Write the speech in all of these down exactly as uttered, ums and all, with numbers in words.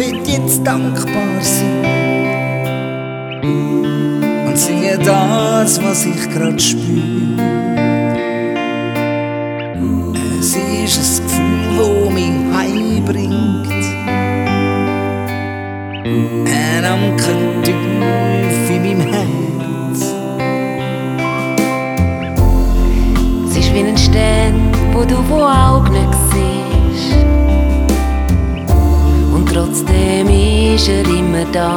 will jetzt dankbar sein und singe das, was ich grad spür. Es ist ein Gefühl, wo mich heimbringt, ein Anker tief in meinem Herz. Es ist wie ein Stern, wo du wo auch nicht siehst, und trotzdem ist er immer da.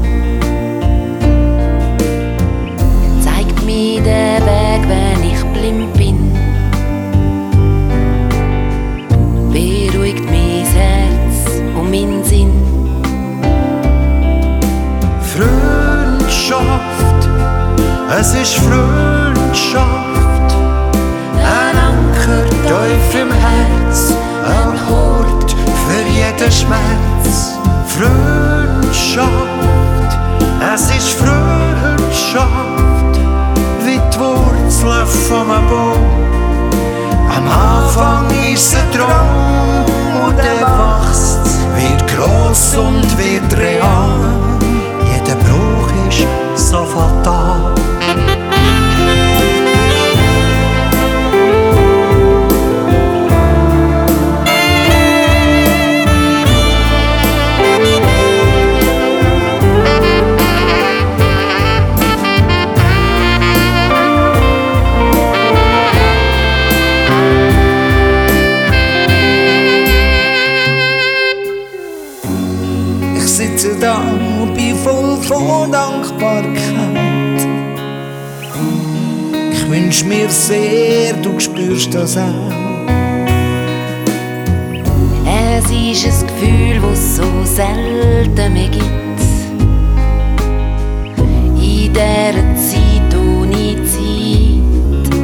Zeigt mir den Weg, wenn ich blind bin, beruhigt mein Herz und mein Sinn. Freundschaft, es ist Freundschaft, ein Anker tief im Herz, ein Hort für jeden Schmerz. Freundschaft, es ist Freundschaft, wie die Wurzeln vom Baum. Am Anfang ist ein Traum und er wächst, wird gross und wird real. Jeder Bruch ist so fatal. Ich sitze da und bin voll von Dankbarkeit. Ich wünsch mir sehr, du spürst das auch. Es ist ein Gefühl, das es so selten mehr gibt. In dieser Zeit ohne Zeit.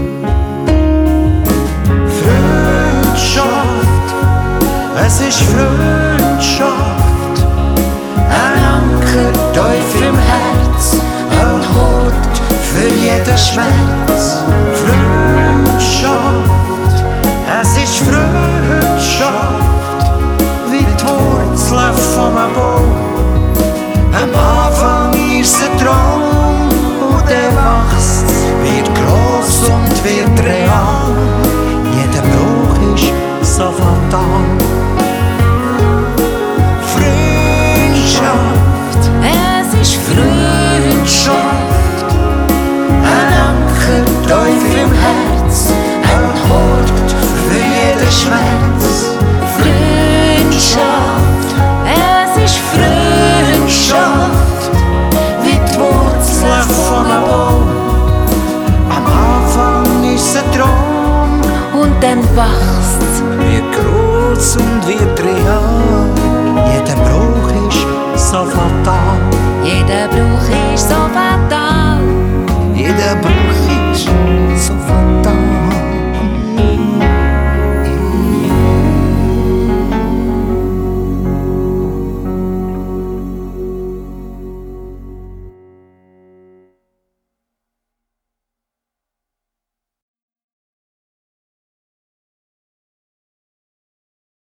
Freundschaft, es ist Freundschaft, ein Anker tief im Herz, ein Hort für jeden Schmerz. Freundschaft, es ist Freundschaft, wie die Wurzeln vom Baum. Am Anfang ist ein Traum und er wächst, wird gross und wird real.